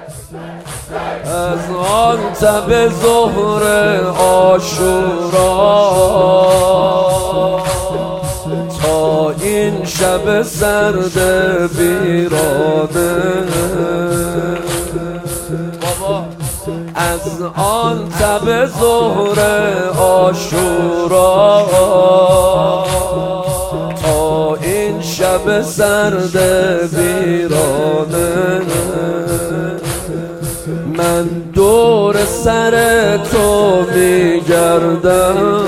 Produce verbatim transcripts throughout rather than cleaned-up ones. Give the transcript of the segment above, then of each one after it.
از آن تب ظهر عاشورا تا این شب سرد ویرانه، از آن تب ظهر عاشورا تا این شب سرد ویرانه، من دور سر تو میگردم،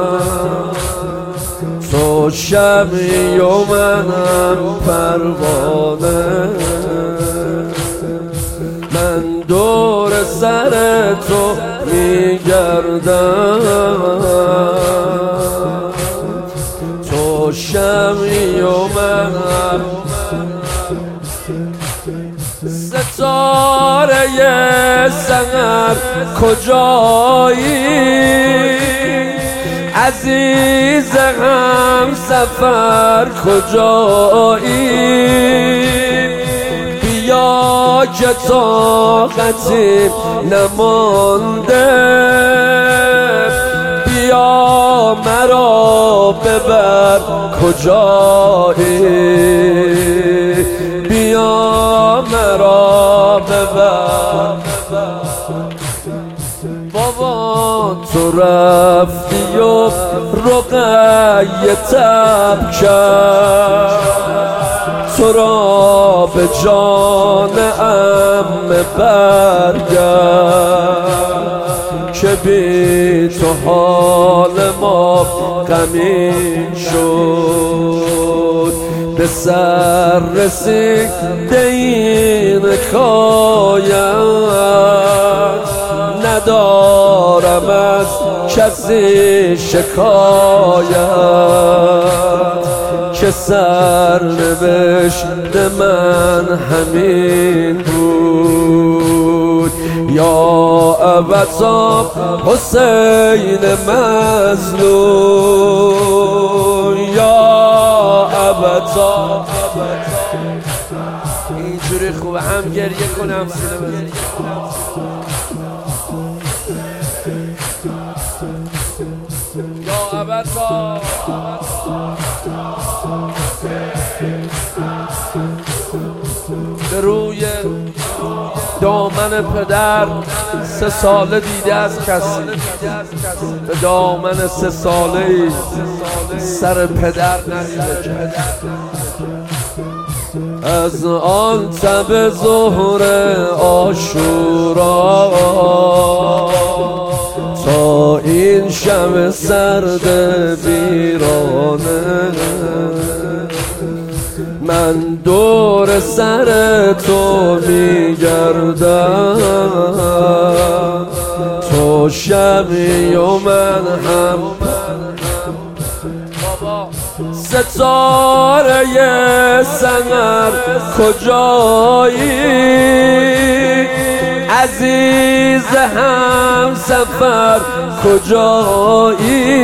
تو شمعی و منم پروانه، من دور سر تو میگردم، تو شمعی و منم. ستاره سحر کجایی، عزیز هم سفر کجایی، بیا که طاقتی نمانده، بیا مرا ببر کجایی، بیا مرا ببر. بابا تو رفتی و رقیه تب کرد، تو را به جان عمه برگرد که بی تو حال ما غمین شد، به سر رسیده این حکایت، ندارم از کسی شکایت که سرنوشت من همین بود. یا ابتا حسین مظلوم، یا ابتا. اینجوری خوبه هم گریه کنم سینه بزنم. یا ابتا به روی دامن پدر سه ساله دیده از کسی، به دامن سه ساله سر پدر ندیده. از آن تب ظهر عاشورا تا این شب سرد ویرانه، من دور سر تو میگردم، تو شمعی و من هم. ستاره سحر کجایی، عزیز هم سفر کجایی،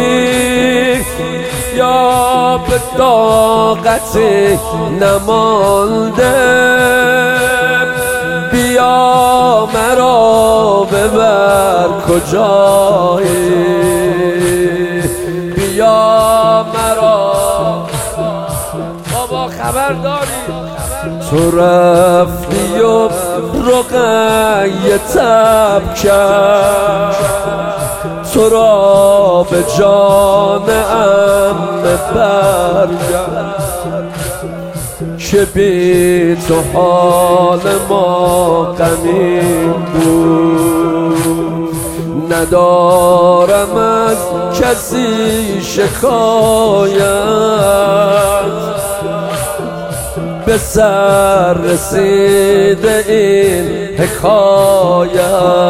یا به طاقتی نمانده، بیا مرا ببر کجایی، بیا مرا. بابا خبر داری تو رفتی و رقیه تب کرد، تو را به جان عمه برگرد که بی تو حال ما غمین بود، ندارم از کسی شکایت به سر رسیده این حکایت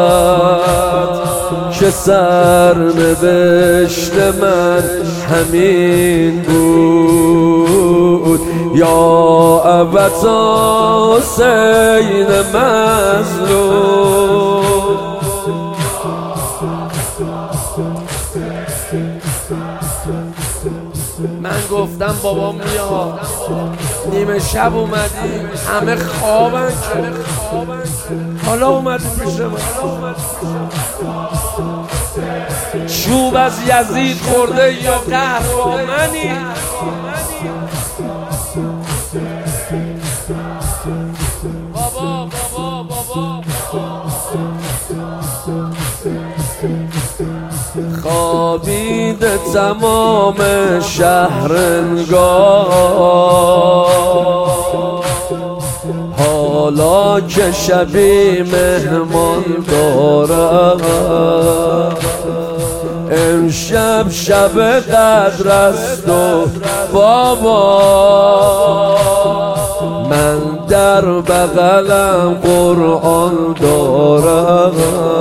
که سرنوشت من همین بود. یا ابتا حسین مظلوم، من گفتم گفتم بابا میاد، نیمه شب اومدی همه خوابن که حالا اومدی پیش من. چوب از یزید خورده یا قهرمانی؟ بابا بابا بابا خوابیده تمام شهر انگار، حالا که شبی مهمان دارم. امشب شب قدر است و بابا من در بغلم قرآن دارم.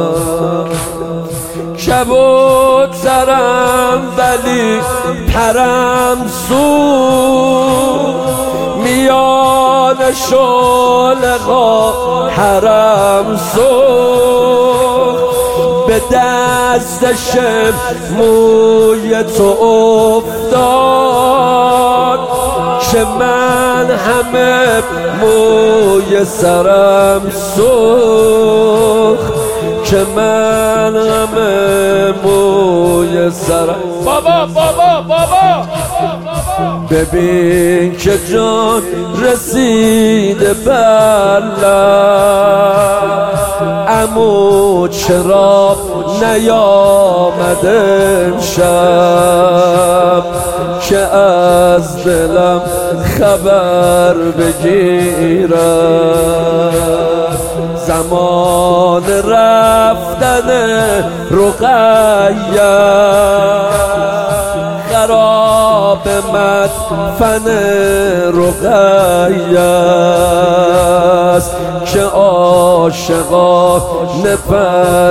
کبوترم ولی پرم سو، میان شلقا حرم سو، به دستشم موی تو افتاد که من همه موی سرم سوخت، که من همه موی سرم. بابا بابا بابا ببین که جان رسیده بلم، عمو چرا نیامده امشب که از دلم خبر بگیرم. زمان رفتن رقیه خراب مدفن رقیه است که عاشقانه پر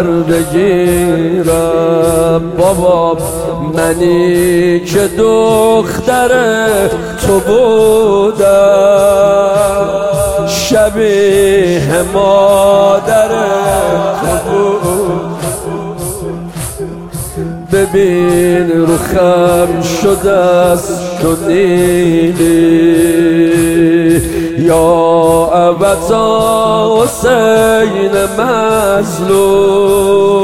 بگیرم. بابا منی که دختر تو بودم، شبیه مادر تو بود. ببین رخم شده است تو نیلی، یا ابدا حسین مظلوم،